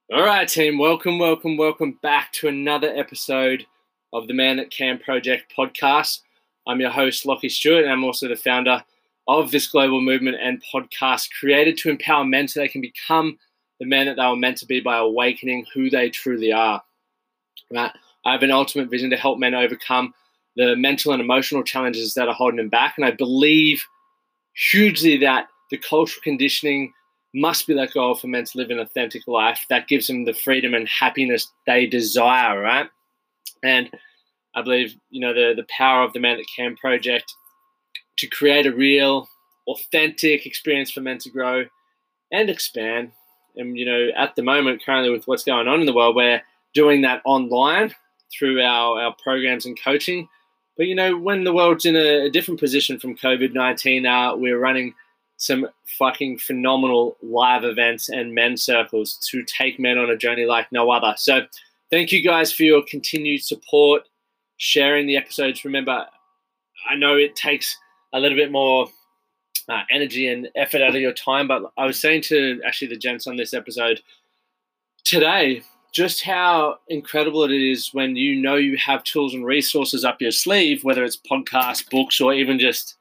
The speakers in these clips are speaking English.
All right, team. Welcome back to another episode of the Man That Can Project podcast. I'm your host, Lockie Stewart, and I'm also the founder of this global movement and podcast created to empower men so they can become the men that they were meant to be by awakening who they truly are. Right? I have an ultimate vision to help men overcome the mental and emotional challenges that are holding them back, and I believe hugely that the cultural conditioning must be let go of for men to live an authentic life that gives them the freedom and happiness they desire, right? And I believe, the power of the Man That Can project to create a real, authentic experience for men to grow and expand. And, at the moment, currently with what's going on in the world, we're doing that online through our programs and coaching. But, when the world's in a different position from COVID-19, we're running some fucking phenomenal live events and men's circles to take men on a journey like no other. So thank you guys for your continued support, sharing the episodes. Remember, I know it takes a little bit more energy and effort out of your time, but I was saying to actually the gents on this episode today, just how incredible it is when you have tools and resources up your sleeve, whether it's podcasts, books, or even just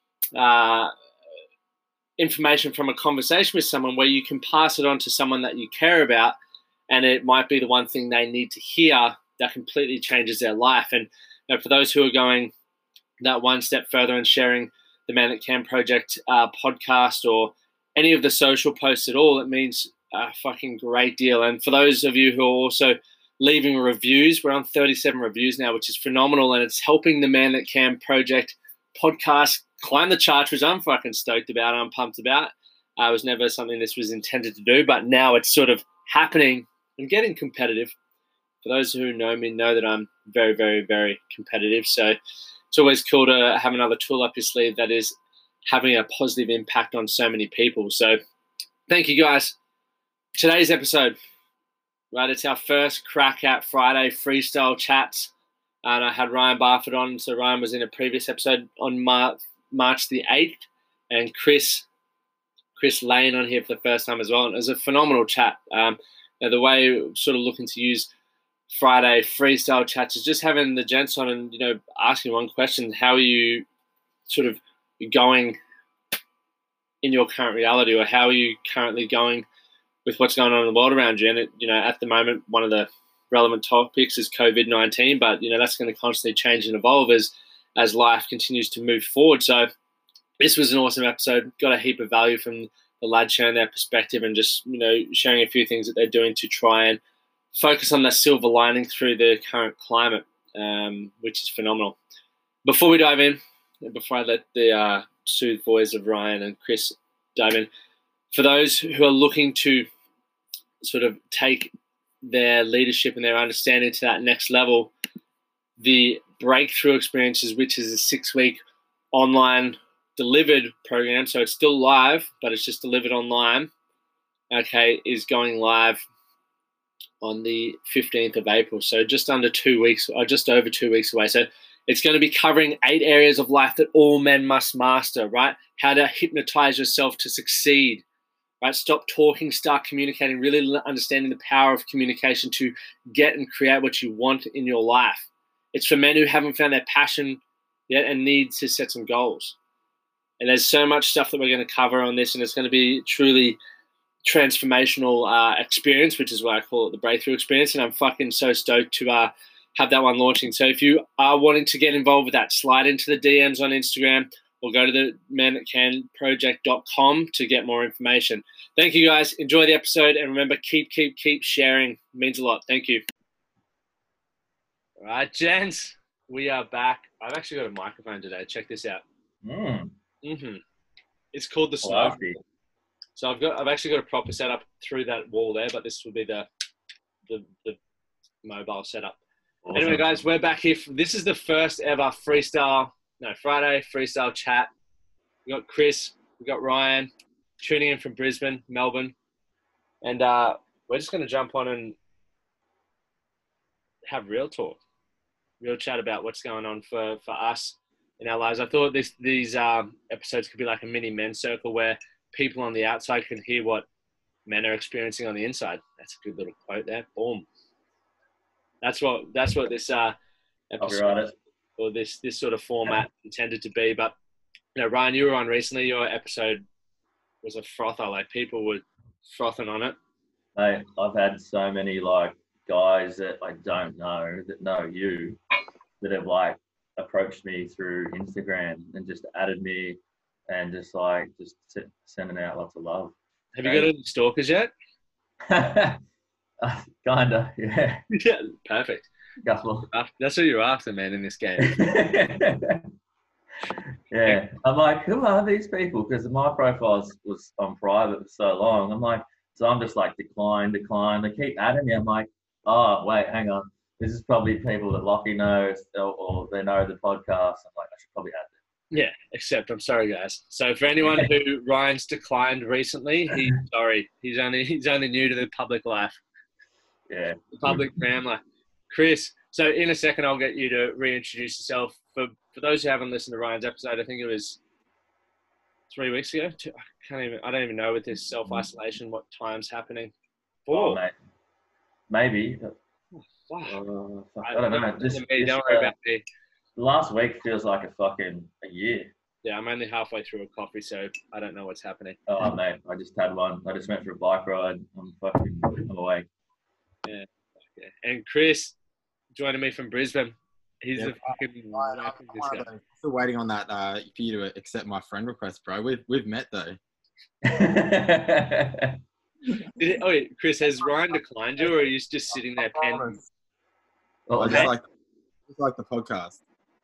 information from a conversation with someone where you can pass it on to someone that you care about, and it might be the one thing they need to hear that completely changes their life. And for those who are going that one step further and sharing the Man That Can Project podcast or any of the social posts at all, it means a fucking great deal. And for those of you who are also leaving reviews, we're on 37 reviews now, which is phenomenal, and it's helping the Man That Can Project podcast climb the charts, which I'm fucking stoked about. I'm pumped about. It was never something this was intended to do, but now it's sort of happening and getting competitive. For those who know me, know that I'm very, very, very competitive. So it's always cool to have another tool up your sleeve that is having a positive impact on so many people. So thank you guys. Today's episode, right? It's our first crack at Friday freestyle chats. And I had Ryan Barfoot on. So Ryan was in a previous episode on March the 8th, and Chris Lane on here for the first time as well. And it was a phenomenal chat. The way we're sort of looking to use Friday freestyle chats is just having the gents on and, asking one question: how are you sort of going in your current reality, or how are you currently going with what's going on in the world around you? And, at the moment, one of the relevant topics is COVID-19, but, that's going to constantly change and evolve as life continues to move forward. So this was an awesome episode. Got a heap of value from the lads sharing their perspective and just, sharing a few things that they're doing to try and focus on the silver lining through the current climate, which is phenomenal. Before we dive in, before I let the soothed voice of Ryan and Chris dive in, for those who are looking to sort of take their leadership and their understanding to that next level, the Breakthrough Experiences, which is a 6-week online delivered program, so it's still live, but it's just delivered online, is going live on the 15th of April, so just under 2 weeks, or just over 2 weeks away. So it's going to be covering 8 areas of life that all men must master, right? How to hypnotize yourself to succeed, right? Stop talking, start communicating, really understanding the power of communication to get and create what you want in your life. It's for men who haven't found their passion yet and need to set some goals. And there's so much stuff that we're going to cover on this, and it's going to be truly transformational experience, which is why I call it the Breakthrough Experience. And I'm fucking so stoked to have that one launching. So if you are wanting to get involved with that, slide into the DMs on Instagram or go to the manthatcanproject.com to get more information. Thank you guys. Enjoy the episode. And remember, keep sharing. It means a lot. Thank you. All right, gents, we are back. I've actually got a microphone today. Check this out. It's called the Smoke. So I've actually got a proper setup through that wall there, but this will be the mobile setup. Awesome. Anyway, guys, we're back here. This is the first ever Friday freestyle chat. We got Chris, we got Ryan tuning in from Brisbane, Melbourne, and we're just going to jump on and have real talk, real chat about what's going on for us in our lives. I thought these episodes could be like a mini men's circle where people on the outside can hear what men are experiencing on the inside. That's a good little quote there. Boom. That's what this episode or this sort of format intended to be. But Ryan, you were on recently. Your episode was a frother. Like, people were frothing on it. Mate, I've had so many like guys that I don't know that know you that have like approached me through Instagram and just added me and just sending out lots of love. Have you got any stalkers yet? Kinda, yeah. Yeah, perfect. Couple. That's what you're after, man, in this game. Yeah, I'm like, who are these people? Because my profile was on private for so long. I'm like, so I'm just like, decline. They keep adding me. I'm like, oh, wait, hang on. This is probably people that Lockie knows or they know the podcast. I'm like, I should probably add them. Yeah, except I'm sorry, guys. So for anyone who Ryan's declined recently, he's sorry. He's only new to the public life. Yeah. The public family. Chris, so in a second I'll get you to reintroduce yourself. For those who haven't listened to Ryan's episode, I think it was 3 weeks ago. I don't even know with this self-isolation what time's happening. 4. Oh, mate. Maybe. Wow. I don't know. Don't worry about me. Last week feels like a year. Yeah, I'm only halfway through a coffee, so I don't know what's happening. Oh, mate, I just had one. I just went for a bike ride. I'm awake. Yeah. Okay. And Chris joining me from Brisbane. He's a fucking... I'm still waiting on that for you to accept my friend request, bro. We've met, though. Wait, Chris, has Ryan declined you, or are you just sitting there pending? Oh, just like the podcast.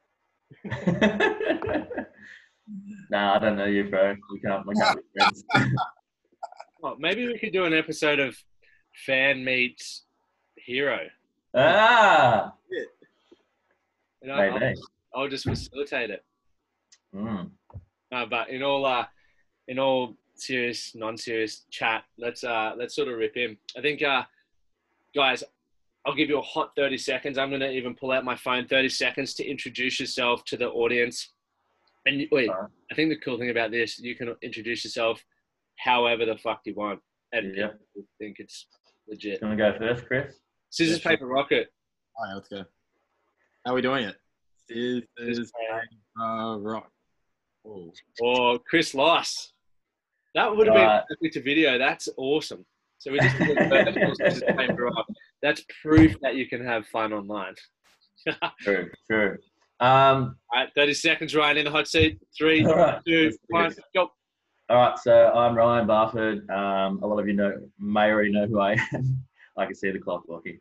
Nah, I don't know you, bro. We can't be friends. Well, maybe we could do an episode of Fan Meets Hero. Ah! Maybe. I'll just facilitate it. But in all serious, non-serious chat, let's sort of rip in. I think, guys, I'll give you a hot 30 seconds. I'm going to even pull out my phone, 30 seconds to introduce yourself to the audience. And wait, I think the cool thing about this, you can introduce yourself however the fuck you want. And I think it's legit. You want to go first, Chris? Scissors, paper, rocket. All right, let's go. How are we doing it? Scissors, paper, rock. Oh. Or Chris lost. That would have been perfect to video. That's awesome. So we just did scissors, paper, rock. That's proof that you can have fun online. True. All right, 30 seconds, Ryan, in the hot seat. 3, 2, 1, go. All right, so I'm Ryan Barford. A lot of you may already know who I am. I can see the clock, Lockie.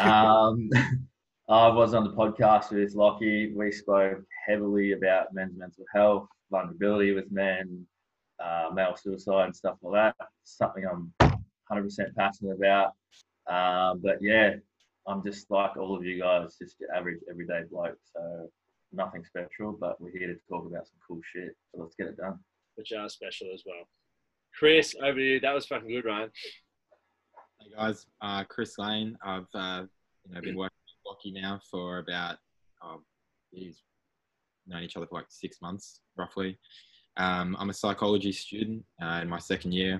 I was on the podcast with Lockie. We spoke heavily about men's mental health, vulnerability with men, male suicide and stuff like that. Something I'm 100% passionate about. But yeah, I'm just like all of you guys, just your average everyday bloke. So nothing special, but we're here to talk about some cool shit. So let's get it done. Which are special as well. Chris, over to you. That was fucking good, Ryan. Hey guys, Chris Lane. I've been working with Lockie now for about we've known each other for like 6 months roughly. I'm a psychology student in my second year,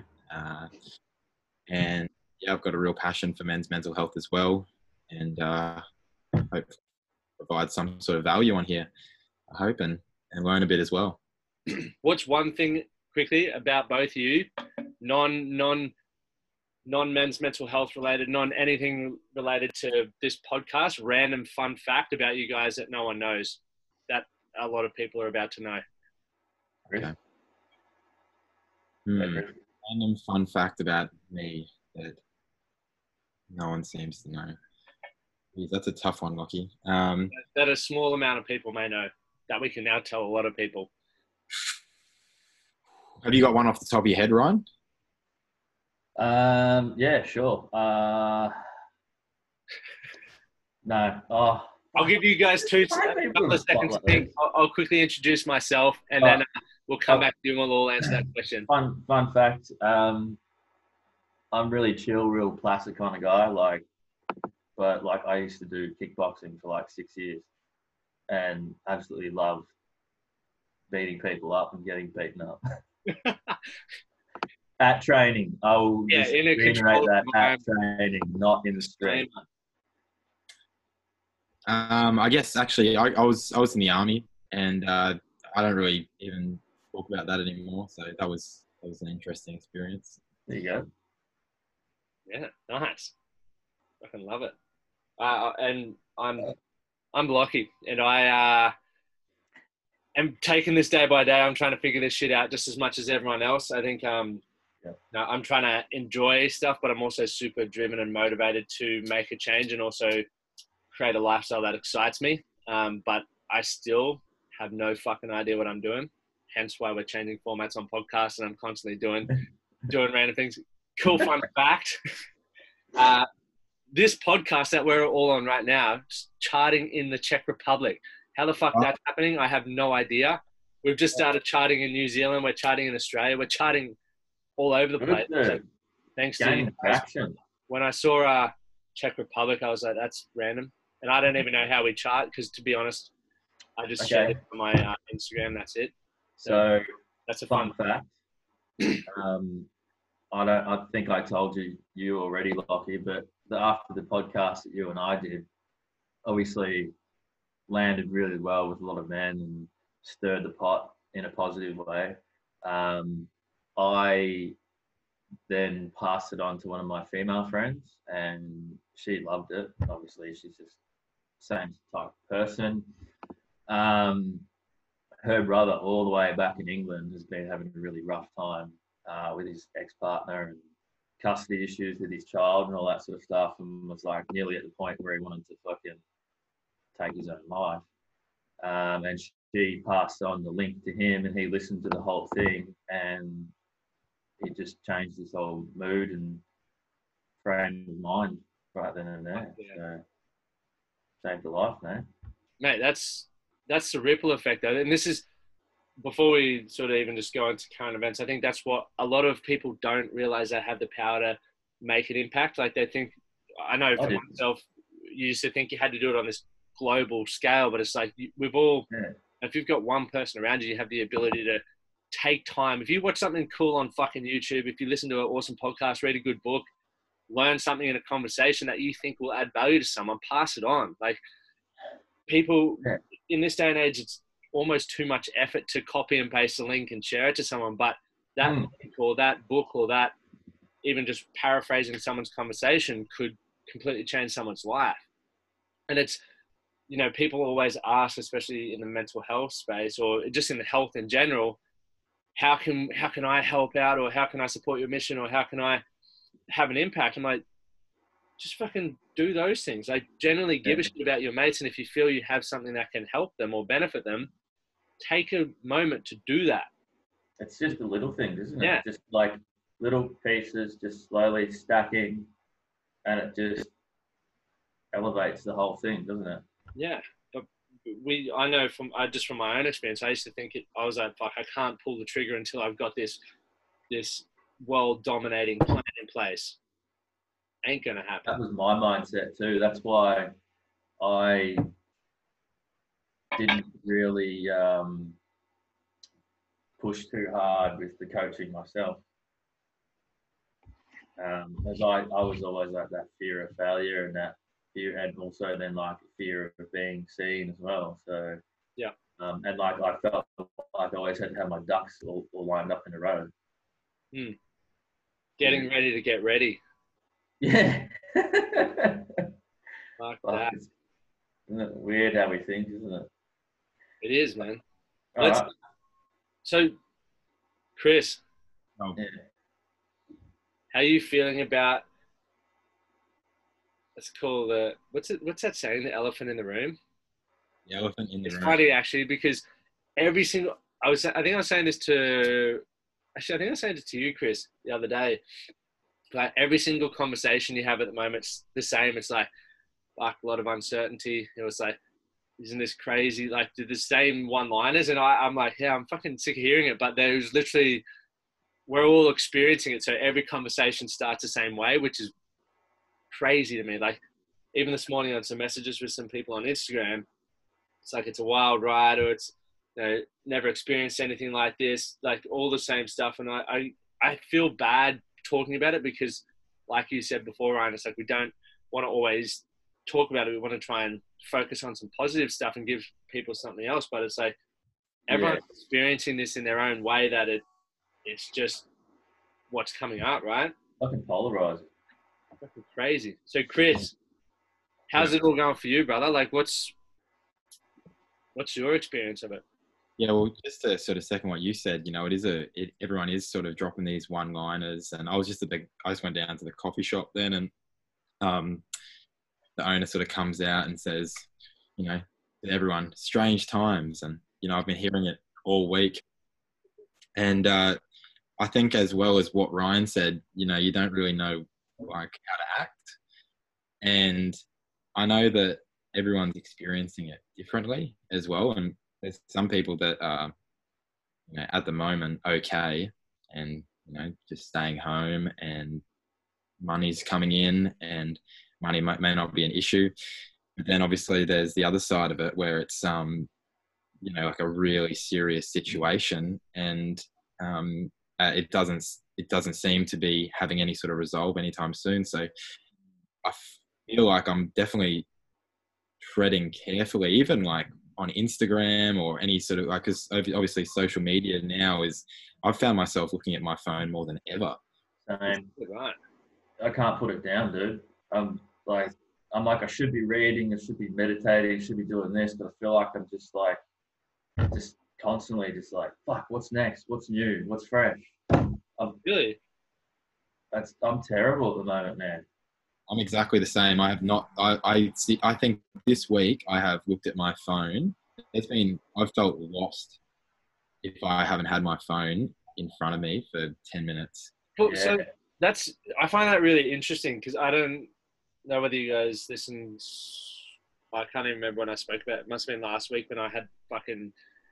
and yeah, I've got a real passion for men's mental health as well, and hope to provide some sort of value on here. I hope and learn a bit as well. What's one thing quickly about both of you, non men's mental health related, non anything related to this podcast, random fun fact about you guys that no one knows that a lot of people are about to know? Okay. Random fun fact about me that no one seems to know. Jeez, that's a tough one, Lockie. That a small amount of people may know, that we can now tell a lot of people. Have you got one off the top of your head, Ryan? Yeah, sure. No. Oh, I'll give you guys a couple of seconds to think. I'll quickly introduce myself, and then we'll come back to you and we'll all answer that question. Fun fact. I'm really chill, real placid kind of guy. But I used to do kickboxing for like 6 years, and absolutely love beating people up and getting beaten up. At training. I will Yeah, just in a reiterate controlled that at environment. training, not in the street. I guess actually I was in the army, and I don't really even talk about that anymore. So that was an interesting experience. There you go. Yeah, nice. I can love it. And I'm lucky, and I am taking this day by day. I'm trying to figure this shit out just as much as everyone else. I think no, I'm trying to enjoy stuff, but I'm also super driven and motivated to make a change and also create a lifestyle that excites me. But I still have no fucking idea what I'm doing. Hence why we're changing formats on podcasts, and I'm constantly doing random things. Cool fun fact. This podcast that we're all on right now, charting in the Czech Republic. How the fuck that's happening, I have no idea. We've just started charting in New Zealand. We're charting in Australia. We're charting all over the place. So thanks to you guys. When I saw Czech Republic, I was like, that's random. And I don't even know how we chart because, to be honest, I just shared it on my Instagram. That's it. So that's a fun fact. I think I told you already, Lockie, but after the podcast that you and I did, obviously landed really well with a lot of men and stirred the pot in a positive way. I then passed it on to one of my female friends, and she loved it. Obviously, she's just same type of person. Her brother, all the way back in England, has been having a really rough time with his ex-partner and custody issues with his child and all that sort of stuff, and was like nearly at the point where he wanted to fucking take his own life. And she passed on the link to him, and he listened to the whole thing, and it just changed his whole mood and frame of mind right then and there. Yeah. So saved a life, man. Mate, that's the ripple effect, though. And this is, before we sort of even just go into current events, I think that's what a lot of people don't realize, they have the power to make an impact. Like they think, I know for myself, you used to think you had to do it on this global scale, but it's like we've all, if you've got one person around you, you have the ability to take time. If you watch something cool on fucking YouTube, if you listen to an awesome podcast, read a good book, learn something in a conversation that you think will add value to someone, pass it on. Like people in this day and age, it's almost too much effort to copy and paste a link and share it to someone. But that link or that book or that even just paraphrasing someone's conversation could completely change someone's life. And it's, you know, people always ask, especially in the mental health space or just in the health in general, how can I help out, or how can I support your mission, or how can I have an impact? I'm like, just fucking do those things. Like generally give a shit about your mates. And if you feel you have something that can help them or benefit them, take a moment to do that. It's just the little things, isn't it? Yeah. Just like little pieces, just slowly stacking, and it just elevates the whole thing, doesn't it? Yeah. But I know from my own experience, I used to think I was like, fuck, I can't pull the trigger until I've got this world dominating plan in place. Ain't gonna happen. That was my mindset too. That's why I didn't really push too hard with the coaching myself. As I was always like that fear of failure and that fear, and also then like fear of being seen as well. So yeah, and like I felt like I always had to have my ducks all lined up in a row. Getting ready to get ready. Yeah. Like that. Isn't it weird how we think, isn't it? It is, man. Right. So, Chris, Oh. Yeah. how are you feeling about, let's call what's that saying? The elephant in the room? The elephant in the room. It's funny actually, because I think I was saying this to you, Chris, the other day. Like every single conversation you have at the moment, it's the same. It's like a lot of uncertainty. It was like, isn't this crazy? Like the same one-liners. And I'm like, yeah, I'm fucking sick of hearing it. But there's literally, we're all experiencing it. So every conversation starts the same way, which is crazy to me. Like even this morning on some messages with some people on Instagram, it's like, it's a wild ride, or it's, you know, never experienced anything like this, like all the same stuff. And I feel bad talking about it because, like you said before, Ryan, it's like we don't want to always talk about it. We want to try and focus on some positive stuff and give people something else. But it's like everyone's experiencing this in their own way, that it's just what's coming up, right? Fucking polarizing. Fucking crazy. So, Chris, how's it all going for you, brother? Like, what's your experience of it? Yeah, well, just to sort of second what you said, you know, everyone is sort of dropping these one-liners, and I just went down to the coffee shop then, and the owner sort of comes out and says, you know, to everyone, strange times, and you know, I've been hearing it all week, and I think as well as what Ryan said, you know, you don't really know like how to act, and I know that everyone's experiencing it differently as well, and there's some people that are, you know, at the moment okay, and you know, just staying home, and money's coming in, and money may not be an issue. But then obviously there's the other side of it where it's you know, like a really serious situation, and it doesn't seem to be having any sort of resolve anytime soon. So I feel like I'm definitely treading carefully, even like on Instagram or any sort of, like, because obviously social media now I've found myself looking at my phone more than ever. Same. Right. I can't put it down, dude. I'm like, I should be reading, I should be meditating, I should be doing this, but I feel like I'm just constantly just like, fuck, what's next? What's new? What's fresh? Really? I'm terrible at the moment, man. I'm exactly the same. I have not. I think this week I have looked at my phone. I've felt lost if I haven't had my phone in front of me for 10 minutes. Well, so I find that really interesting, because I don't know whether you guys listened. I can't even remember when I spoke about it. It must have been last week when I had fucking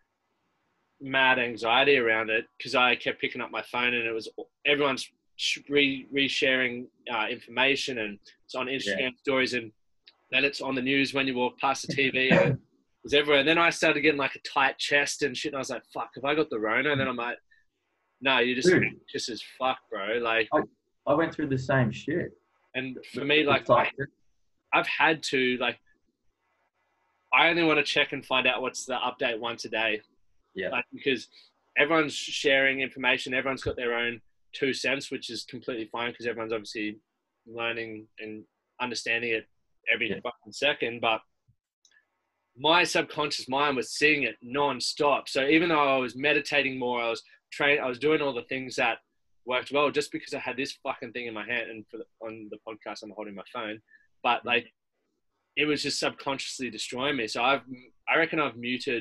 mad anxiety around it, because I kept picking up my phone and it was everyone's resharing information, and it's on Instagram stories, and then it's on the news when you walk past the TV, and it was everywhere. And then I started getting like a tight chest and shit, and I was like, fuck, have I got the Rona? And then I'm like, no, you're just anxious as fuck, bro. Like, I went through the same shit. And for me, like, I've had to, like, I only want to check and find out what's the update once a day. Yeah. Like, because everyone's sharing information, everyone's got their own 2 cents, which is completely fine, because everyone's obviously learning and understanding it every fucking second. But my subconscious mind was seeing it non-stop. So even though I was meditating more, I was doing all the things that worked well, just because I had this fucking thing in my hand, and on the podcast I'm holding my phone, but like, it was just subconsciously destroying me. So I reckon I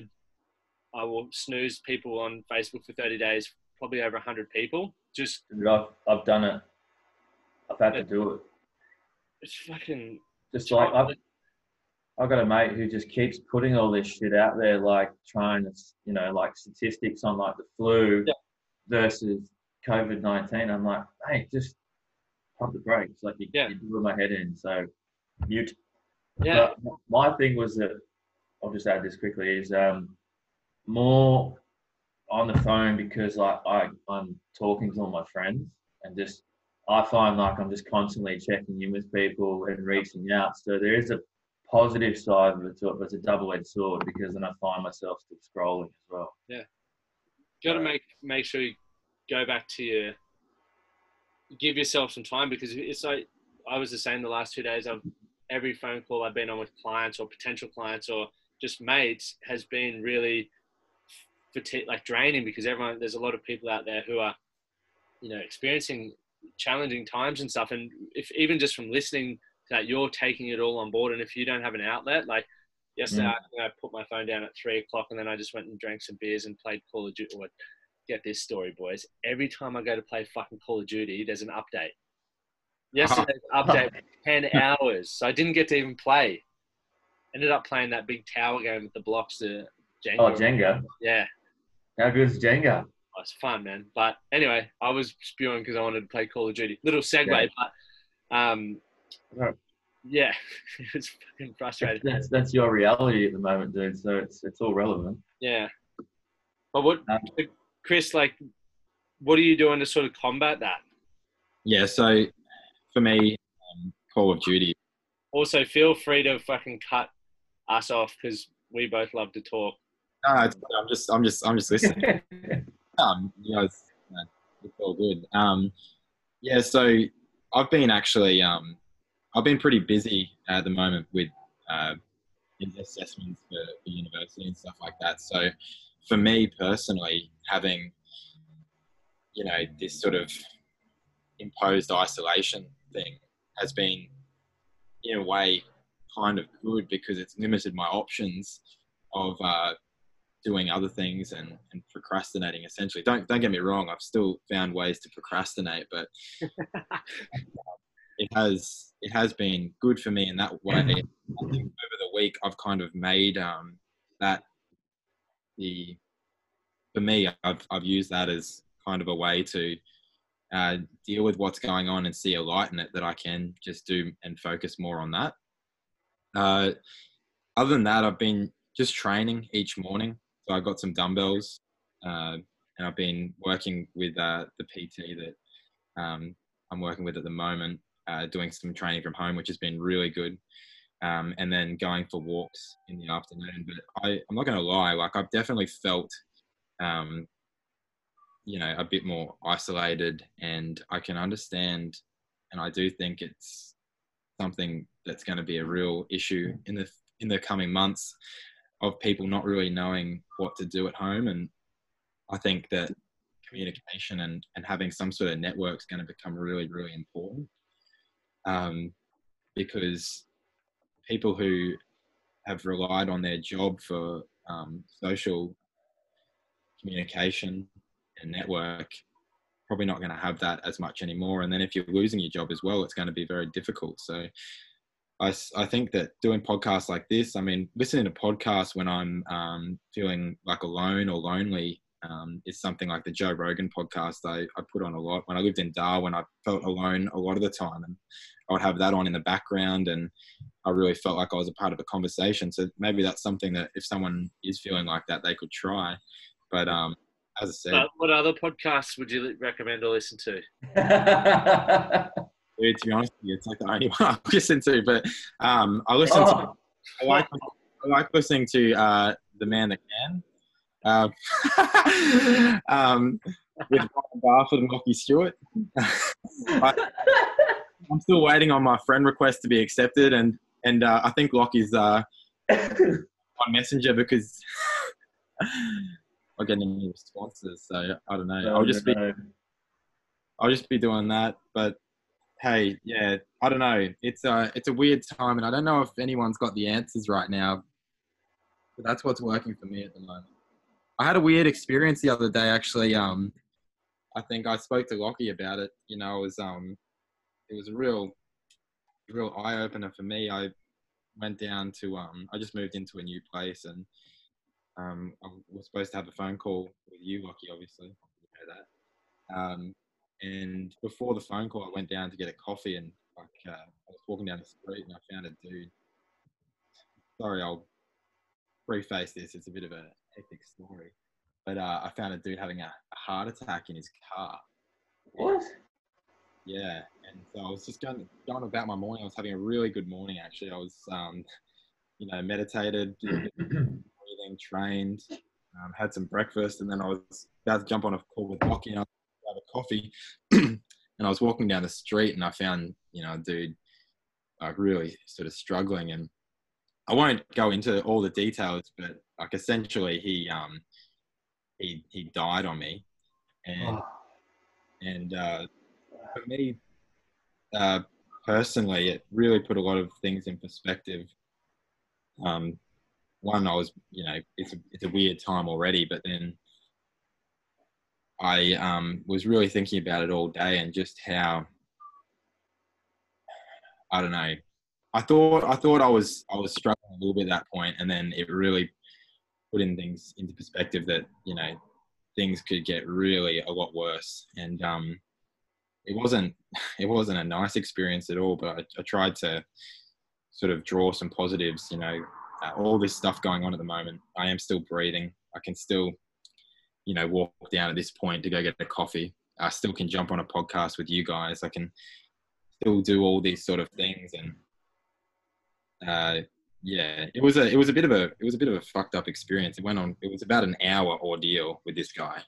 will snooze people on Facebook for 30 days, probably over 100 people. Just, I've done it. I've had to do it. It's fucking just like I've got a mate who just keeps putting all this shit out there, like trying to, you know, like statistics on like the flu versus COVID-19. I'm like, hey, just pump the brakes. Like, you're doing my head in. So mute. Yeah. But my thing was that, I'll just add this quickly, is more on the phone, because like I'm talking to all my friends, and just I find like I'm just constantly checking in with people and reaching out. So there is a positive side of it to it, but it's a double-edged sword, because then I find myself still scrolling as well. Yeah. You got to make sure you go back to give yourself some time, because it's like, I was the same the last 2 days. Every phone call I've been on with clients or potential clients or just mates has been really draining, because there's a lot of people out there who are, you know, experiencing challenging times and stuff. And if even just from listening to that, you're taking it all on board. And if you don't have an outlet, like yesterday, I put my phone down at 3:00, and then I just went and drank some beers and played Call of Duty. Get this story, boys. Every time I go to play fucking Call of Duty, there's an update. Yesterday's update was 10 hours, so I didn't get to even play. Ended up playing that big tower game with the blocks, the Jenga. Oh, Jenga. Yeah. How good is Jenga? Oh, it's fun, man. But anyway, I was spewing because I wanted to play Call of Duty. Little segue, but yeah, it's fucking frustrating. That's your reality at the moment, dude. So it's all relevant. Yeah. But what, Chris, like, what are you doing to sort of combat that? Yeah, so for me, Call of Duty. Also, feel free to fucking cut us off because we both love to talk. No, I'm just listening. You guys, it's all good. Yeah, so I've been actually, I've been pretty busy at the moment with assessments for university and stuff like that. So for me personally, having, this sort of imposed isolation thing has been, in a way, kind of good because it's limited my options of doing other things and procrastinating. Essentially, don't get me wrong. I've still found ways to procrastinate, but it has been good for me in that way. I think over the week I've kind of made that for me I've used that as kind of a way to deal with what's going on and see a light in it that I can just do and focus more on that. Other than that, I've been just training each morning. So I've got some dumbbells and I've been working with the PT that I'm working with at the moment, doing some training from home, which has been really good. And then going for walks in the afternoon. But I'm not going to lie, like I've definitely felt, a bit more isolated, and I can understand, and I do think it's something that's going to be a real issue in the coming months of people not really knowing what to do at home. And I think that communication and having some sort of network is going to become really, really important, because people who have relied on their job for social communication and network probably not going to have that as much anymore. And then if you're losing your job as well, it's going to be very difficult. So I think that doing podcasts like this, I mean, listening to podcasts when I'm feeling like alone or lonely is something like the Joe Rogan podcast I put on a lot. When I lived in Darwin, I felt alone a lot of the time, and I would have that on in the background, and I really felt like I was a part of a conversation. So maybe that's something that if someone is feeling like that, they could try. But as I said, what other podcasts would you recommend to listen to? Dude, to be honest with you, it's like the only one I listen to. But I listen to. I like listening to The Man That Can, with Ryan Barfoot and Lockie Stewart. I'm still waiting on my friend request to be accepted, and I think Lockie's on Messenger because I get any responses. So I don't know. I'll just be doing that. But hey, yeah, I don't know. It's a weird time, and I don't know if anyone's got the answers right now. But that's what's working for me at the moment. I had a weird experience the other day, actually. I think I spoke to Lockie about it. It was a real eye opener for me. I went down to I just moved into a new place, and I was supposed to have a phone call with you, Lockie, obviously. You know that. And before the phone call, I went down to get a coffee, and I was walking down the street, and I found a dude. Sorry, I'll preface this. It's a bit of a hectic story, but I found a dude having a heart attack in his car. What? Yeah, and so I was just going about my morning. I was having a really good morning, actually. I was, meditated, breathing, trained, had some breakfast, and then I was about to jump on a call with Lockie, and I have a coffee, and I was walking down the street, and I found, a dude like really sort of struggling, and I won't go into all the details, but like essentially he died on me, and for me personally, it really put a lot of things in perspective. One, I was, it's a weird time already, but then I was really thinking about it all day and just how, I don't know, I thought I was struggling a little bit at that point, and then it really put in things into perspective that, things could get really a lot worse. And it wasn't a nice experience at all, but I tried to sort of draw some positives, all this stuff going on at the moment. I am still breathing. I can still walk down at this point to go get a coffee. I still can jump on a podcast with you guys. I can still do all these sort of things. And yeah, it was a bit of a fucked up experience. It was about an hour ordeal with this guy.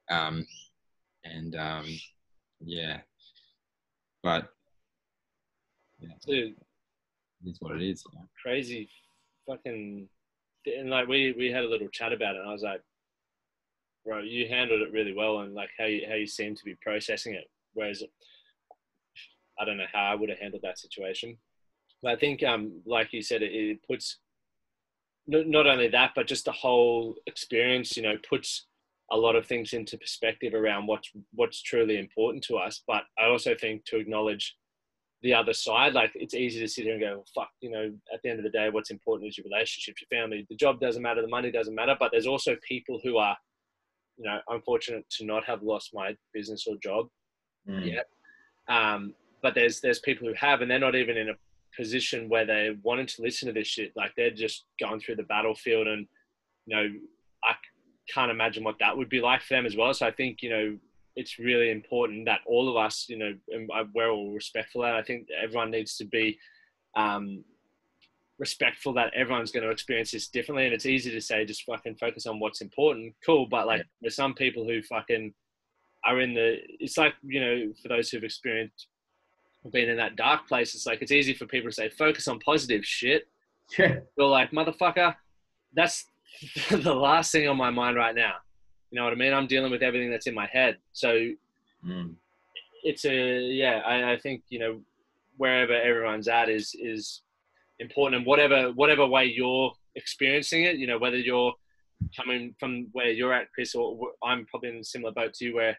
Yeah, but yeah, dude, it's what it is. Crazy fucking, and like we had a little chat about it, and I was like, bro, you handled it really well, and like how you seem to be processing it, whereas I don't know how I would have handled that situation. But I think like you said, it puts not only that, but just the whole experience, puts a lot of things into perspective around what's truly important to us. But I also think to acknowledge the other side, like it's easy to sit here and go, well, fuck, at the end of the day, what's important is your relationships, your family. The job doesn't matter, the money doesn't matter. But there's also people who are, I'm fortunate to not have lost my business or job yet. But there's people who have, and they're not even in a position where they're wanting to listen to this shit. Like they're just going through the battlefield, and I can't imagine what that would be like for them as well. So I think it's really important that all of us, and we're all respectful. And I think everyone needs to be respectful that everyone's going to experience this differently. And it's easy to say just fucking focus on what's important, cool. But like there's some people who fucking are it's like for those who've experienced being in that dark place, it's like it's easy for people to say focus on positive shit. You're like, motherfucker, that's the last thing on my mind right now. You know what I mean? I'm dealing with everything that's in my head. So it's I think wherever everyone's at is important, and whatever way you're experiencing it, whether you're coming from where you're at, Chris, or I'm probably in a similar boat to you, where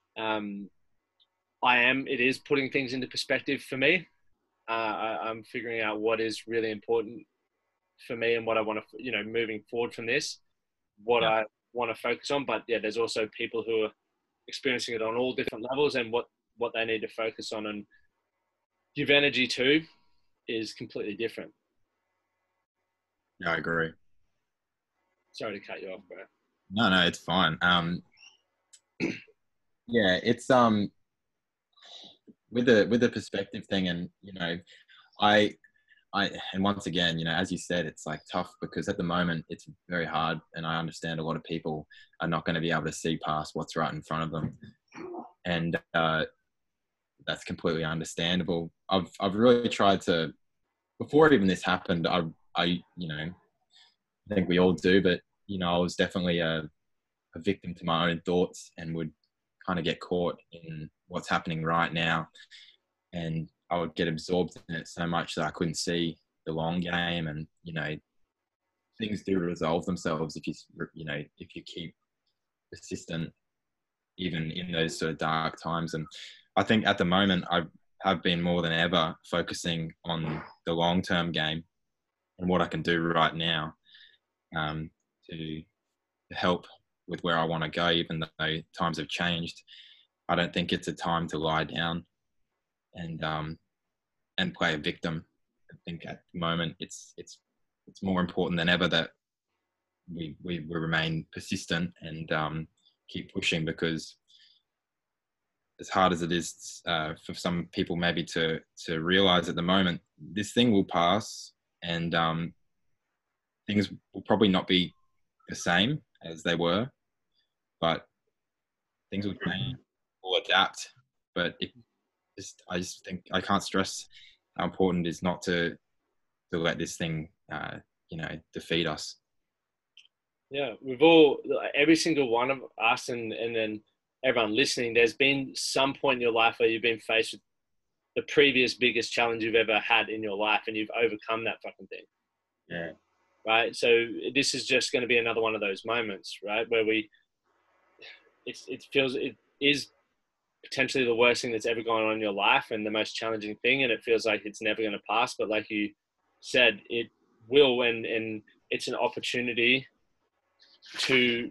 it is putting things into perspective for me. I'm figuring out what is really important for me and what I want to, moving forward from this, I want to focus on. But yeah, there's also people who are experiencing it on all different levels, and what they need to focus on and give energy to is completely different. Yeah, I agree. Sorry to cut you off, bro. No, it's fine. Yeah, it's with the perspective thing, and I and once again, as you said, it's like tough because at the moment it's very hard, and I understand a lot of people are not going to be able to see past what's right in front of them, and that's completely understandable. I've really tried to, before even this happened, I think we all do, but I was definitely a victim to my own thoughts and would kind of get caught in what's happening right now, and I would get absorbed in it so much that I couldn't see the long game. And things do resolve themselves if you keep persistent even in those sort of dark times. And I think at the moment I have been more than ever focusing on the long-term game and what I can do right now to help with where I want to go, even though times have changed. I don't think it's a time to lie down and play a victim. I think at the moment it's more important than ever that we remain persistent and keep pushing, because as hard as it is for some people maybe to realize at the moment, this thing will pass, and things will probably not be the same as they were, but things will change, will adapt. But I just think I can't stress how important it is not to let this thing, defeat us. Yeah, every single one of us, and then everyone listening, there's been some point in your life where you've been faced with the previous biggest challenge you've ever had in your life, and you've overcome that fucking thing. Yeah. Right. So this is just going to be another one of those moments, right, where it is potentially the worst thing that's ever gone on in your life and the most challenging thing, and it feels like it's never going to pass. But like you said, it will, and it's an opportunity to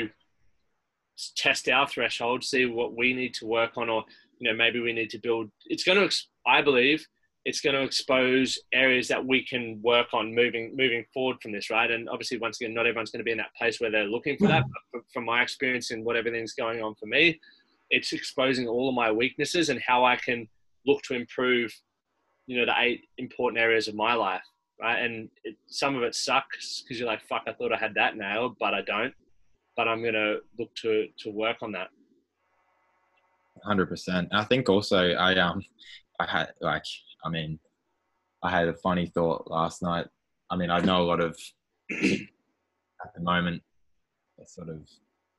test our threshold, see what we need to work on, or maybe we need to build. I believe it's going to expose areas that we can work on moving forward from this, right? And obviously, once again, not everyone's going to be in that place where they're looking for that. But from my experience and what everything's going on for me, it's exposing all of my weaknesses and how I can look to improve, the 8 important areas of my life, right? And some of it sucks because you're like, fuck, I thought I had that nailed, but I don't. But I'm going to look to work on that. 100%. I think also I had I had a funny thought last night. I mean, I know a lot of at the moment they're sort of,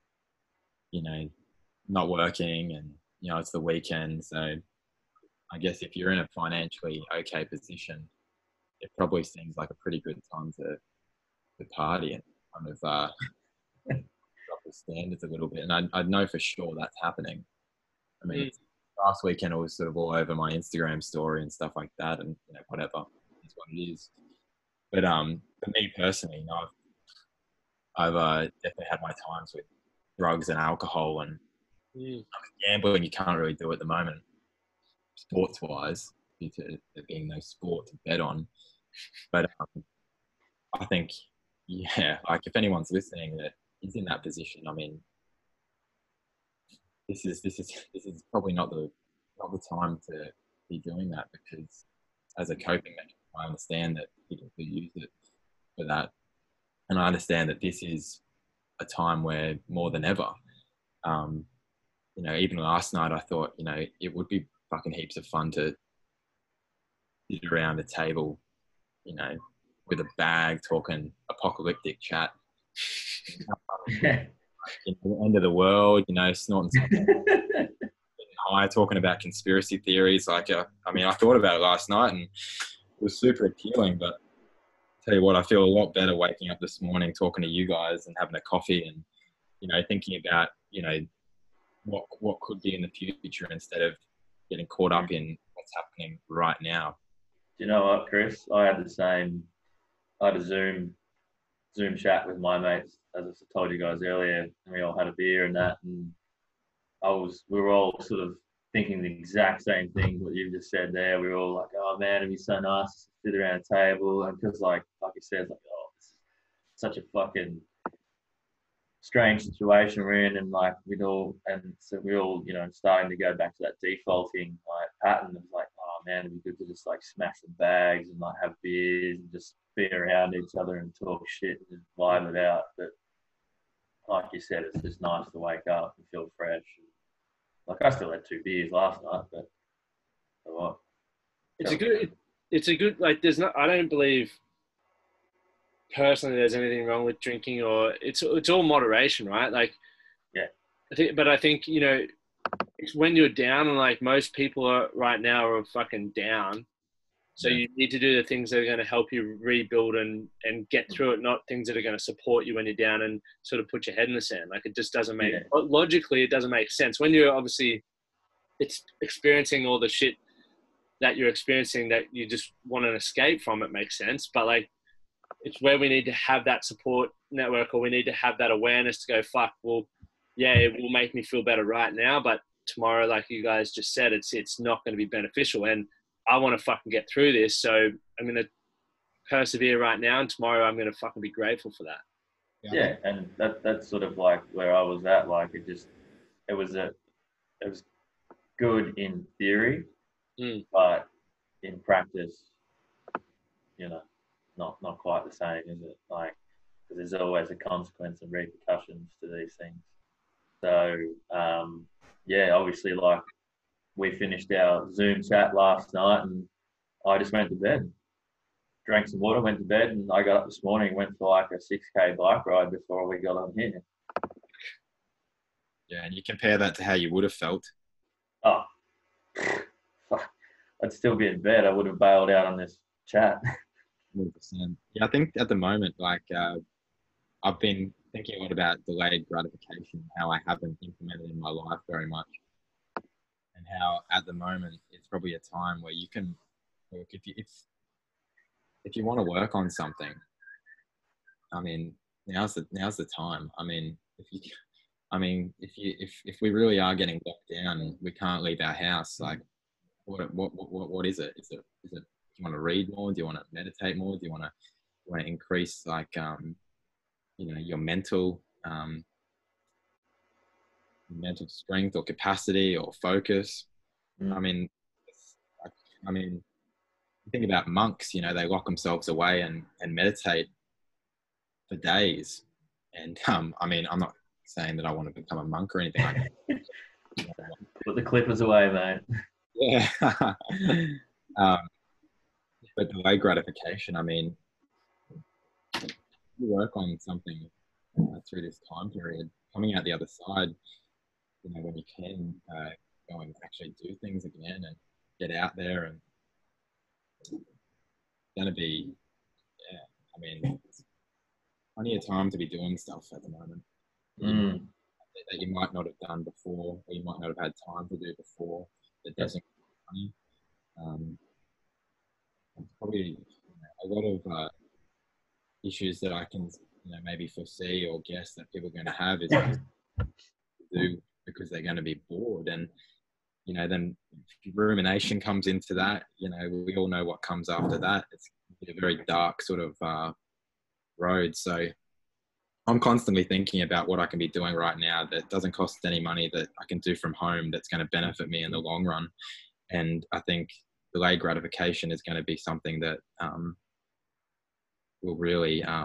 not working and, it's the weekend. So I guess if you're in a financially okay position, it probably seems like a pretty good time to party and kind of drop the standards a little bit. And I know for sure that's happening. I mean, last weekend it was sort of all over my Instagram story and stuff like that, and whatever, it's what it is. But for me personally, I've definitely had my times with drugs and alcohol and gambling. You can't really do at the moment, sports-wise, due to there being no sport to bet on. But I think, like if anyone's listening that is in that position, I mean, this is probably not the time to be doing that, because as a coping mechanism, I understand that people do use it for that, and I understand that this is a time where more than ever, even last night I thought, it would be fucking heaps of fun to sit around a table, with a bag talking apocalyptic chat. The end of the world, snorting something high, talking about conspiracy theories. I thought about it last night and it was super appealing, but I'll tell you what, I feel a lot better waking up this morning talking to you guys and having a coffee and, thinking about, what could be in the future instead of getting caught up in what's happening right now. Do you know what, Chris? I had a Zoom chat with my mates, as I told you guys earlier, and we all had a beer and that, and we were all sort of thinking the exact same thing what you just said there. We were all like, oh man, it'd be so nice to sit around a table, and because like you said, it's it's such a fucking strange situation we're in, and we're all starting to go back to that defaulting pattern of oh man, it'd be good to just smash the bags and have beers and just be around each other and talk shit and just vibe it out. But like you said, it's just nice to wake up and feel fresh. I still had 2 beers last night, but what? It's a good I don't believe personally there's anything wrong with drinking, or it's all moderation, right? I think it's when you're down, and most people are right now are fucking down. So you need to do the things that are going to help you rebuild and get through it, not things that are going to support you when you're down and sort of put your head in the sand. It just doesn't make, logically, it doesn't make sense. When you're obviously experiencing all the shit that you're experiencing that you just want an escape from, it makes sense. But it's where we need to have that support network, or we need to have that awareness to go, fuck, well, yeah, it will make me feel better right now, but tomorrow, like you guys just said, it's not going to be beneficial. And I want to fucking get through this, so I'm going to persevere right now, and tomorrow I'm going to fucking be grateful for that. Yeah, and that's sort of where I was at. It was good in theory, but in practice, not quite the same, is it? Because there's always a consequence and repercussions to these things. So obviously, we finished our Zoom chat last night, and I just went to bed, drank some water, went to bed, and I got up this morning, went for a 6K bike ride before we got on here. Yeah, and you compare that to how you would have felt. Oh, I'd still be in bed. I would have bailed out on this chat. 100%. Yeah, I think at the moment, I've been thinking a lot about delayed gratification, how I haven't implemented in my life very much. And how at the moment it's probably a time where you can look, if you want to work on something, I mean, now's the time. I mean, if we really are getting locked down and we can't leave our house, what is it? Is it do you want to read more? Do you want to meditate more? Do you want to increase like your mental strength or capacity or focus? I mean, think about monks. They lock themselves away and meditate for days. And I'm not saying that I want to become a monk or anything like that. Put the clippers away, mate. Yeah. But delayed gratification, you work on something through this time period, coming out the other side, when you can go and actually do things again and get out there, and it's going to be, it's plenty of time to be doing stuff at the moment that you might not have done before, or you might not have had time to do before, that doesn't cost money. Probably a lot of issues that I can maybe foresee or guess that people are going to have is to do because they're going to be bored, and then rumination comes into that. We all know what comes after that. It's a very dark sort of road. So I'm constantly thinking about what I can be doing right now that doesn't cost any money, that I can do from home, that's going to benefit me in the long run. And I think delayed gratification is going to be something that will really, I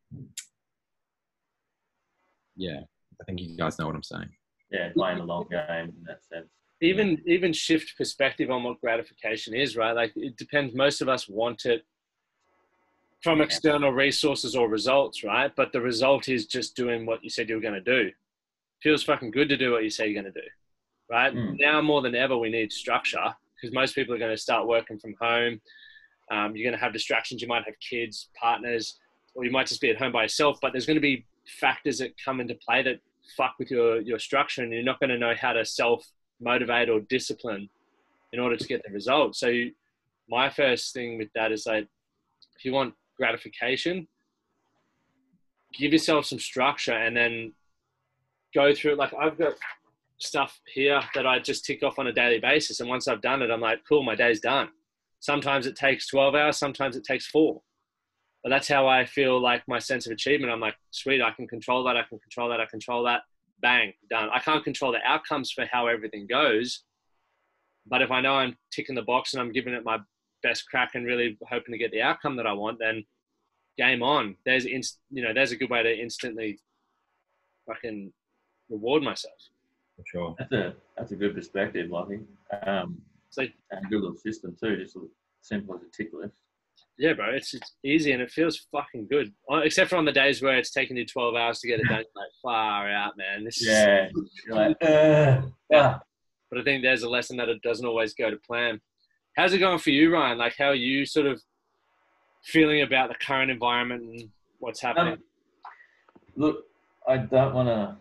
think you guys know what I'm saying. Yeah, playing the long game in that sense. Even shift perspective on what gratification is, right? Like, it depends. Most of us want it from external resources or results, right? But the result is just doing what you said you were going to do. Feels fucking good to do what you say you're going to do, right? Now more than ever, we need structure, because most people are going to start working from home. You're going to have distractions. You might have kids, partners, or you might just be at home by yourself. But there's going to be factors that come into play that fuck with your structure, and you're not going to know how to self-motivate or discipline in order to get the result. So my first thing with that is, like, if you want gratification, give yourself some structure and then go through. Like, I've got stuff here that I just tick off on a daily basis, and once I've done it, I'm like, cool, my day's done. Sometimes it takes 12 hours, sometimes it takes 4. But that's how I feel, like, my sense of achievement. I'm like, sweet, I can control that, I can control that, I control that. Bang, done. I can't control the outcomes for how everything goes. But if I know I'm ticking the box and I'm giving it my best crack and really hoping to get the outcome that I want, then game on. There's a good way to instantly fucking reward myself. For sure. That's a good perspective, Lockie. And a good little system too, just simple as a tick list. Yeah, bro, it's easy and it feels fucking good. Except for on the days where it's taking you 12 hours to get it done. You're like, far out, man. You're like, But I think there's a lesson that it doesn't always go to plan. How's it going for you, Ryan? Like, how are you sort of feeling about the current environment and what's happening? Look, I don't want to...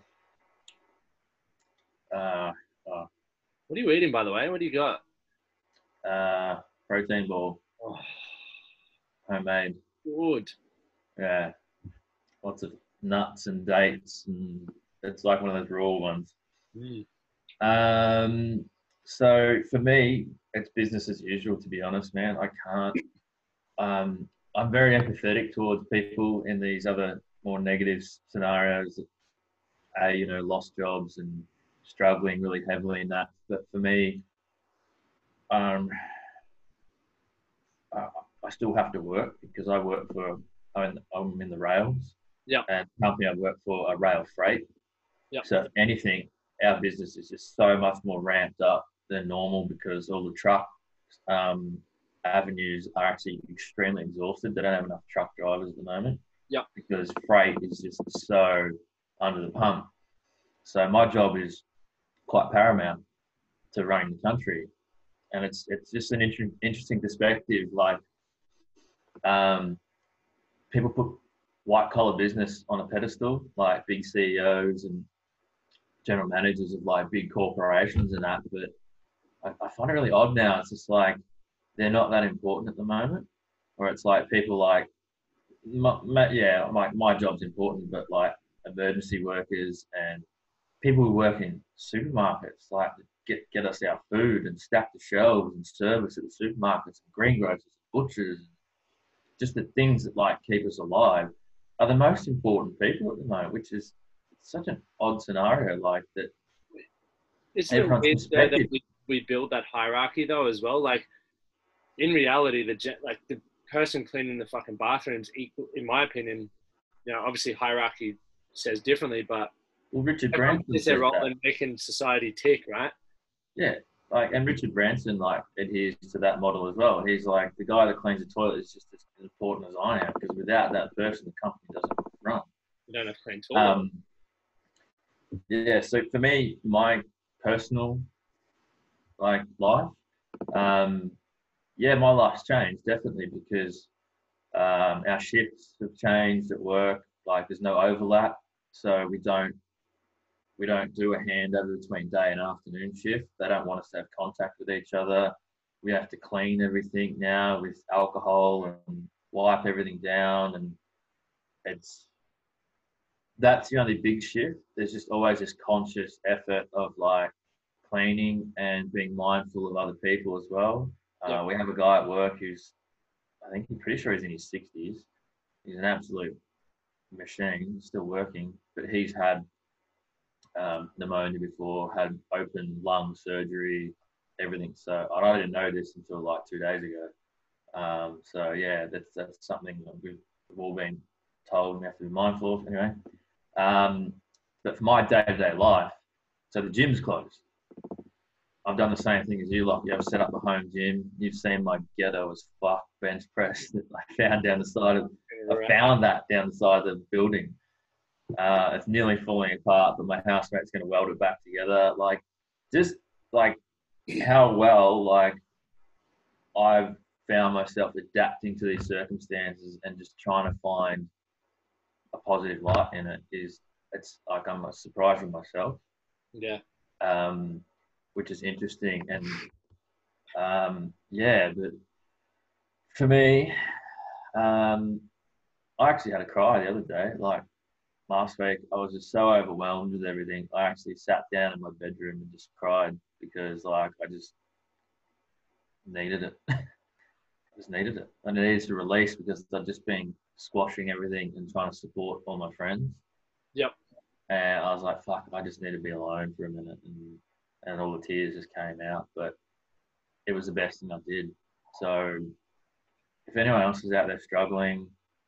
What are you eating, by the way? What do you got? Protein ball. Oh, homemade. good. Yeah. Lots of nuts and dates, and it's like one of those raw ones. So for me, it's business as usual, to be honest, man. I can't... I'm very empathetic towards people in these other more negative scenarios that lost jobs and struggling really heavily in that. But for me, I still have to work because I work for... I'm in the rails. Yeah. And the company I work for are Rail Freight. Yeah. So if anything, our business is just so much more ramped up than normal because all the truck avenues are actually extremely exhausted. They don't have enough truck drivers at the moment. Yeah. Because freight is just so under the pump. So my job is quite paramount to running the country, and it's just an interesting perspective. Like, people put white collar business on a pedestal, like big CEOs and general managers of like big corporations and that, but I find it really odd now. It's just like they're not that important at the moment, or it's like people like, my job's important, but like emergency workers and people who work in supermarkets, like get us our food and stack the shelves and service at the supermarkets and greengrocers and butchers, just the things that like keep us alive, are the most important people at the moment, which is such an odd scenario like that. Isn't it weird though that we build that hierarchy though as well? Like in reality, the person cleaning the fucking bathrooms equal, in my opinion. You know, obviously hierarchy says differently, but well, Richard Branson is their role in making society tick, right? Yeah, like, and Richard Branson like adheres to that model as well. He's like, the guy that cleans the toilet is just as important as I am, because without that person, the company doesn't run. You don't have clean toilet. Yeah, so for me, my personal like life, yeah, my life's changed definitely, because our shifts have changed at work. Like, there's no overlap, so we don't do a handover between day and afternoon shift. They don't want us to have contact with each other. We have to clean everything now with alcohol and wipe everything down, and that's the only big shift. There's just always this conscious effort of like cleaning and being mindful of other people as well. Yeah. We have a guy at work who's, I'm pretty sure he's in his 60s. He's an absolute machine, still working, but he's had pneumonia before, had open lung surgery, everything. So I didn't know this until like 2 days ago. So yeah, that's something that we've all been told we have to be mindful of anyway. But for my day-to-day life, so the gym's closed. I've done the same thing as you, like, I've set up a home gym. You've seen my ghetto as fuck bench press that I found down the side of, I found that down the side of the building. It's nearly falling apart, but my housemate's going to weld it back together. Like, just like how well, like, I've found myself adapting to these circumstances and just trying to find a positive light in it it's like I'm surprised with myself. Yeah. Which is interesting. And yeah, but for me, I actually had a cry the other day. Like last week, I was just so overwhelmed with everything. I actually sat down in my bedroom and just cried because, like, I just needed it. I just needed it. I needed to release because I'd just been squashing everything and trying to support all my friends. Yep. And I was like, fuck, I just need to be alone for a minute. And all the tears just came out. But it was the best thing I did. So if anyone else is out there struggling,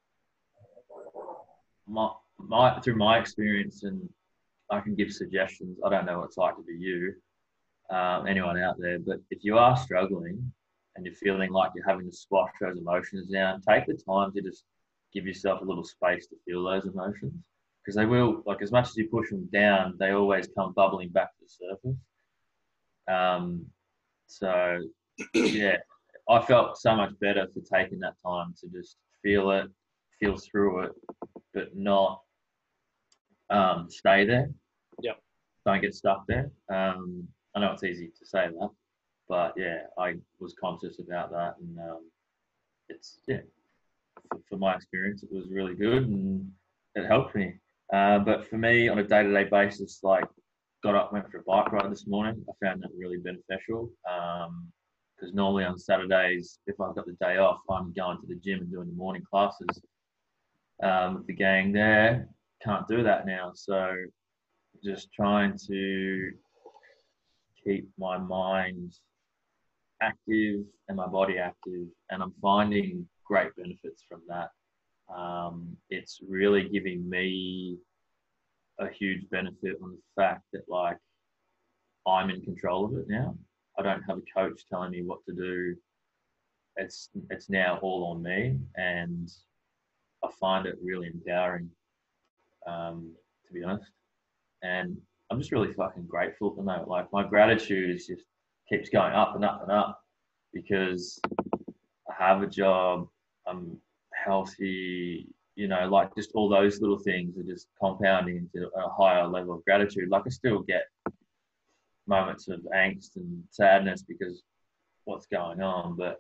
through my experience, and I can give suggestions. I don't know what it's like to be you, anyone out there, but if you are struggling and you're feeling like you're having to squash those emotions down, take the time to just give yourself a little space to feel those emotions, because they will, like, as much as you push them down, they always come bubbling back to the surface. So yeah, I felt so much better for taking that time to just feel it, feel through it, but not stay there. Yep. Don't get stuck there. I know it's easy to say that, but yeah, I was conscious about that, and it's, yeah, for my experience, it was really good and it helped me. But for me, on a day-to-day basis, like, got up, went for a bike ride this morning. I found that really beneficial, because normally on Saturdays, if I've got the day off, I'm going to the gym and doing the morning classes with the gang there. Can't do that now, so just trying to keep my mind active and my body active, and I'm finding great benefits from that. It's really giving me a huge benefit on the fact that, like, I'm in control of it now. I don't have a coach telling me what to do. It's now all on me, and I find it really empowering, to be honest. And I'm just really fucking grateful at the moment. Like, my gratitude is just keeps going up and up and up, because I have a job, I'm healthy, you know, like, just all those little things are just compounding into a higher level of gratitude. Like, I still get moments of angst and sadness because what's going on, but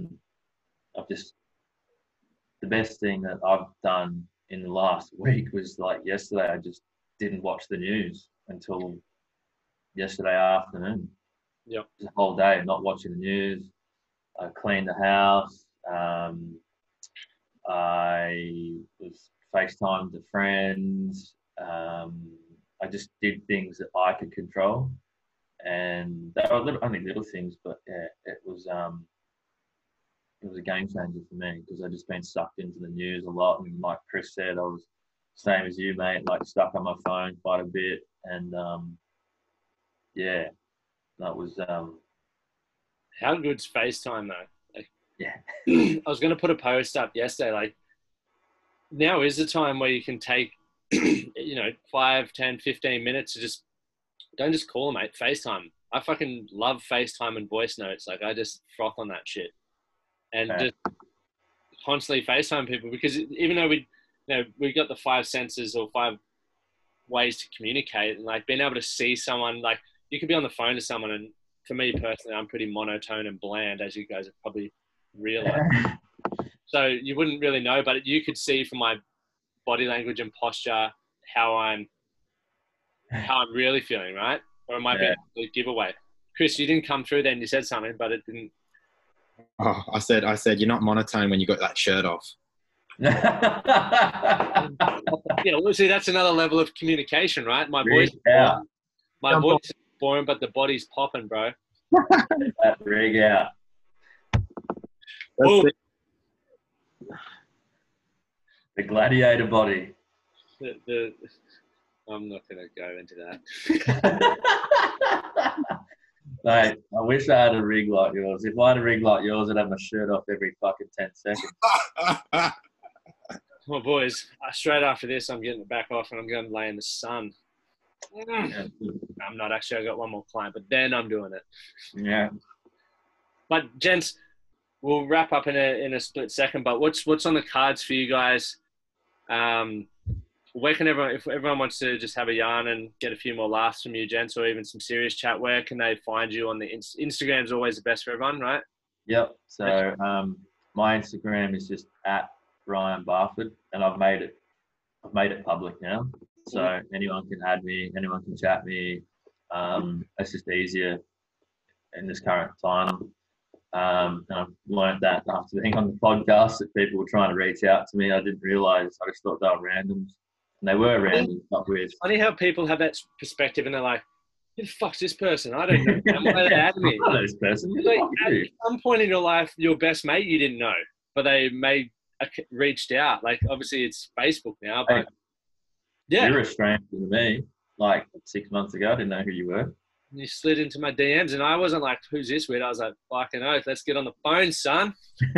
the best thing that I've done in the last week was, like, yesterday, I just didn't watch the news until yesterday afternoon. Yep. The whole day, not watching the news. I cleaned the house. I was FaceTime to friends. I just did things that I could control, and they were only little things, but yeah, it was a game changer for me because I just been sucked into the news a lot, and like Chris said, I was same as you, mate, like stuck on my phone quite a bit, and yeah, that was How good's FaceTime though? Like, yeah. I was going to put a post up yesterday. Like, now is the time where you can take, 5, 10, 15 minutes to just, don't just call, mate. FaceTime. I fucking love FaceTime and voice notes. Like, I just froth on that shit. And just constantly FaceTime people, because even though we got the 5 senses or 5 ways to communicate, and like being able to see someone, like you could be on the phone to someone, and for me personally, I'm pretty monotone and bland, as you guys have probably realized. So you wouldn't really know, but you could see from my body language and posture how I'm really feeling, right? Or it might be a giveaway. Chris, you didn't come through then. You said something, but it didn't. Oh, I said you're not monotone when you got that shirt off. Yeah, well, see, that's another level of communication, right? My voice is boring, but the body's popping, bro. That rig out. The gladiator body. I'm not going to go into that. Mate, I wish I had a rig like yours. If I had a rig like yours, I'd have my shirt off every fucking 10 seconds. Well, boys, straight after this, I'm getting it back off and I'm going to lay in the sun. Yeah. I'm not actually. I got one more client, but then I'm doing it. Yeah. But gents, we'll wrap up in a split second. But what's on the cards for you guys? Where can everyone, if everyone wants to just have a yarn and get a few more laughs from you, gents, or even some serious chat, where can they find you on the Instagram's always the best for everyone, right? Yep. So my Instagram is just at Ryan Barford, and I've made it public now. So anyone can add me, anyone can chat me. It's just easier in this current time. And I've learned that after being on the podcast that people were trying to reach out to me. I didn't realise. I just thought they were randoms. And they were random, not weird. Funny how people have that perspective and they're like, who the fuck's this person? I don't know. Why they add me? I know this person. Like, at some point in your life, your best mate you didn't know, but they reached out. Like, obviously it's Facebook now, but yeah. You're a stranger to me. Like 6 months ago, I didn't know who you were. You slid into my DMs and I wasn't like, who's this weird? I was like, fucking oath, let's get on the phone, son.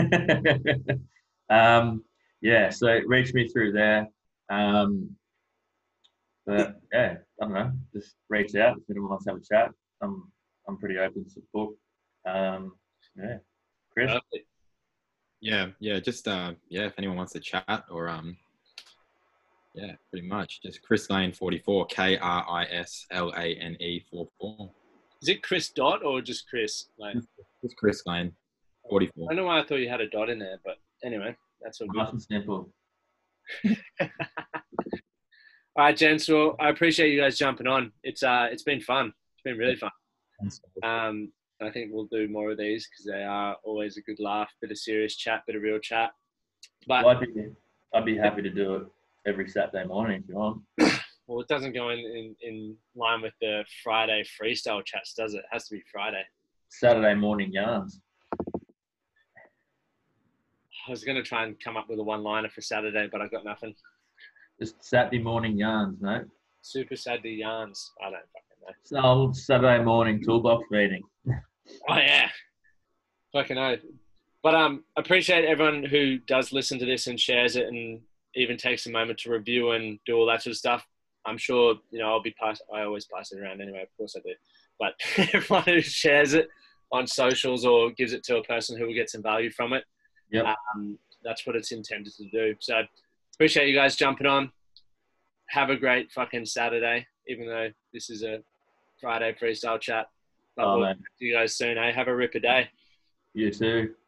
Yeah, so reach me through there. But yeah, I don't know. Just reach out if anyone wants to have a chat. I'm pretty open to support. Yeah, Chris. Perfect. Yeah. Just if anyone wants to chat or yeah, pretty much just Chris Lane 44, KRISLANE 44. Is it Chris Dot or just Chris Lane? Just Chris Lane 44. I don't know why I thought you had a dot in there, but anyway, that's all good. Nice and simple. All right, gents. Well, I appreciate you guys jumping on. It's been fun. It's been really fun. I think we'll do more of these because they are always a good laugh, bit of serious chat, bit of real chat. But Well, I'd be happy to do it every Saturday morning if you want. Well, it doesn't go in line with the Friday freestyle chats, does it? It has to be Friday. Saturday morning yarns. I was going to try and come up with a one-liner for Saturday, but I got nothing. Just Saturday morning yarns, mate. Super Saturday yarns. I don't fucking know. So Saturday morning toolbox meeting. Oh, yeah. Fucking know. But appreciate everyone who does listen to this and shares it and even takes a moment to review and do all that sort of stuff. I'm sure, I always pass it around anyway. Of course I do. But everyone who shares it on socials or gives it to a person who will get some value from it, yep. That's what it's intended to do. So appreciate you guys jumping on. Have a great fucking Saturday, even though this is a Friday freestyle chat. But we'll see you guys soon, eh? Have a ripper day. You too.